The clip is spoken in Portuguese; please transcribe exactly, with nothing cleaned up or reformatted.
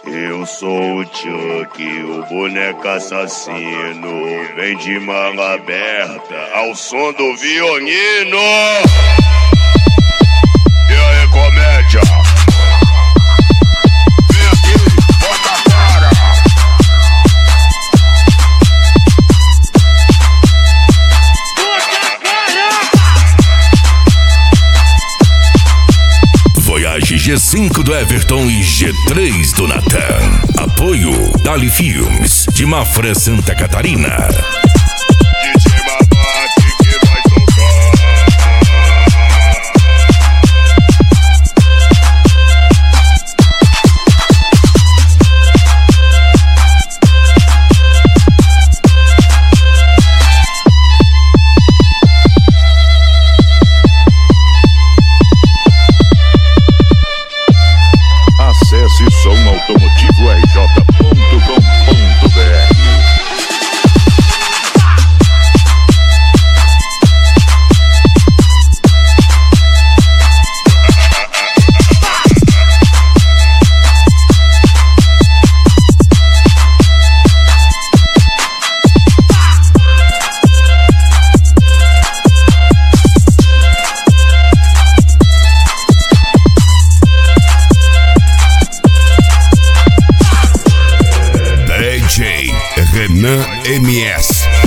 Eu sou o Chuck, o boneco assassino. Vem de manga aberta ao som do violino. E aí, comédia? Vem aqui, bota a cara. Bota a cara. Voyage G cinco do Everton e G três do Natan. Apoio Dali Filmes, de Mafra, Santa Catarina. Acesse som automotivo r j ponto com ponto b r. D J Renan M S.